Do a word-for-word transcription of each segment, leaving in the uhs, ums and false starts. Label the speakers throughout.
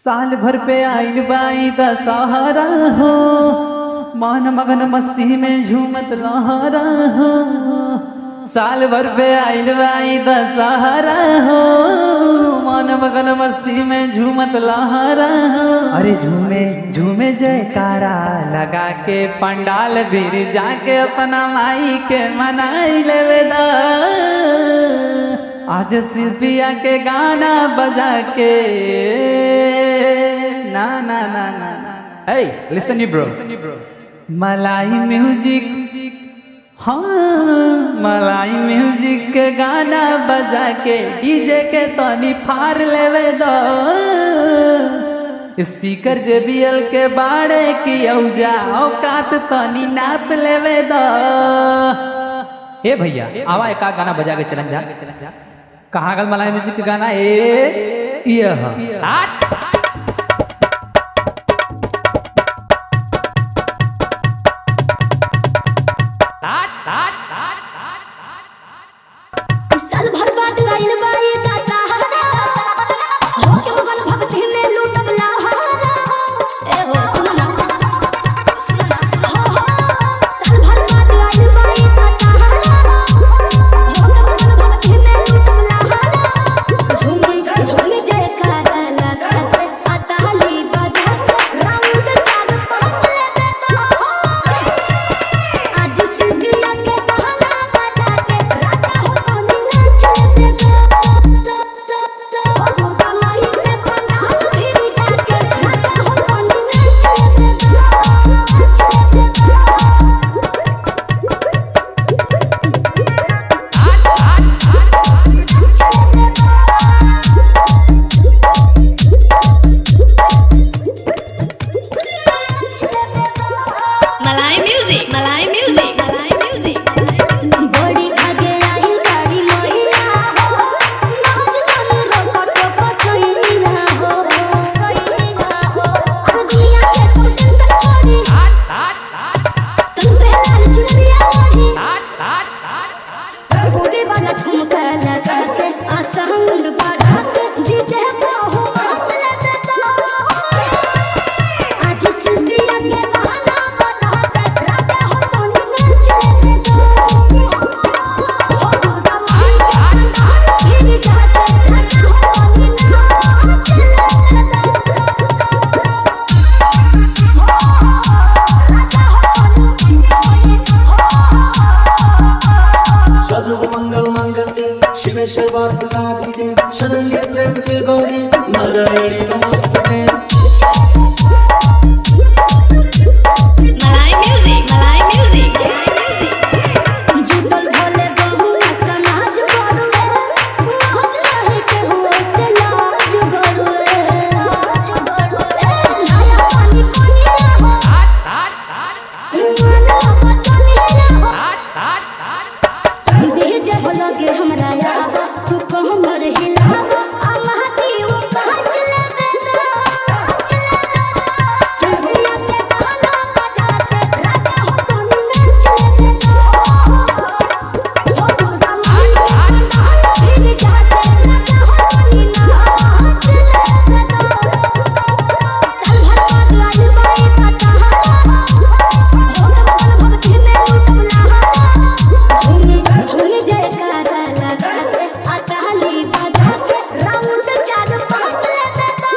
Speaker 1: साल भर पे आइल बाई दशहरा हो, मन मगन मस्ती में झूमत लहरा हो। साल भर पे आइल बाई दशहरा हो, मन मगन मस्ती में झूमत लहरा हो। अरे झूमे झूमे जयकारा लगा के पंडाल भीर जाके अपना माई के मनाई लेवे दा। आज सिर्फिया के गाना बजा के ना ना ना ना ना hey listen you bro मलाई म्यूजिक, हाँ मलाई म्यूजिक के गाना बजा के डीजे के तनी फार लेवे दो। स्पीकर जेबीएल के बाड़े की औजा औकात तनी नाप लेवे दो। हे भैया आवा एक गाना बजा के चलन जा। कहाँ गल मलाई म्यूजिक के गाना ए ये
Speaker 2: साल भर बाद आइल बाई दशहरा हो के मन भक्ति में लूटब लहरा। ए हो सुन ना सुन ना हो हो साल भर बाद आइल बाई दशहरा हो के मन भक्ति में लूटब लहरा। झूमी झूमी जयकारा लगा के अताली बजा के राउंड चार पांच लेते तो आज सिंगिया के गाना बजा के राजा हो मलाई म्यूजिक मलाई म्यूजिक मलाई म्यूजिक बड़ी भागे आई गाड़ी मोहिया हो, नाच गान रोको टोको सोइया हो सोइया हो। अरे दुनिया के सब टेंशन छोड़ी तुम पे लाल चुनरिया ओढ़ी पूरी वाला ठुमका लगा के आसंग बढ़ा के डीजे पे हो हाथ लेते तो आज सिंधिया के गाना बजा के राजा हो तोनी नाच लेते हो दुर्गा माई के पंडाल भीर जाके राजा हो तोनी नाच लेते।
Speaker 3: सर्व मंगल मंगल शिवे सर्वार्थ साधिके शरण्ये त्र्यंबके गौरी नारायणी नमोस्तुते।
Speaker 2: मलाई म्यूजिक मलाई म्यूजिक जुटल भोले बहुआ समाज बरुए नाच रहे के हो से लाज बरुए लाज बरुए। नया पानी कोनी हो माना बचनी हो डीजे हो लगे हमरा याद तू कमर हिलावा अमहती वो काच लेते काच लेते सिंधिया के गाना बजा के राजा हो तोनी नाच लेते हो दुर्गा माई के पंडाल भीर जाके राजा हो तोनी नाच लेते। साल भर बाद आइल बाई दशहरा हो के मन भक्ति में लूटब लहरा। झूमी झूमी जयकारा लगा के अताली बजा के राउंड चार पांच लेते तो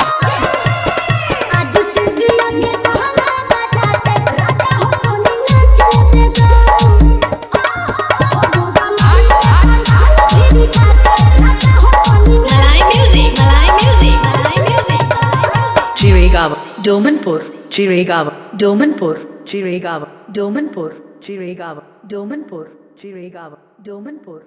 Speaker 2: आज सिंधिया के गाना बजा के राजा हो तोनी नाच लेते हो दुर्गा माई के पंडाल भीर जाके राजा हो तोनी मलाई म्यूजिक मलाई म्यूजिक मलाई music
Speaker 4: Chiragawa, Domanpur, Chiragawa, Domanpur, Chiragawa, Domanpur, Chiragawa, Domanpur, Chiragawa, Domanpur.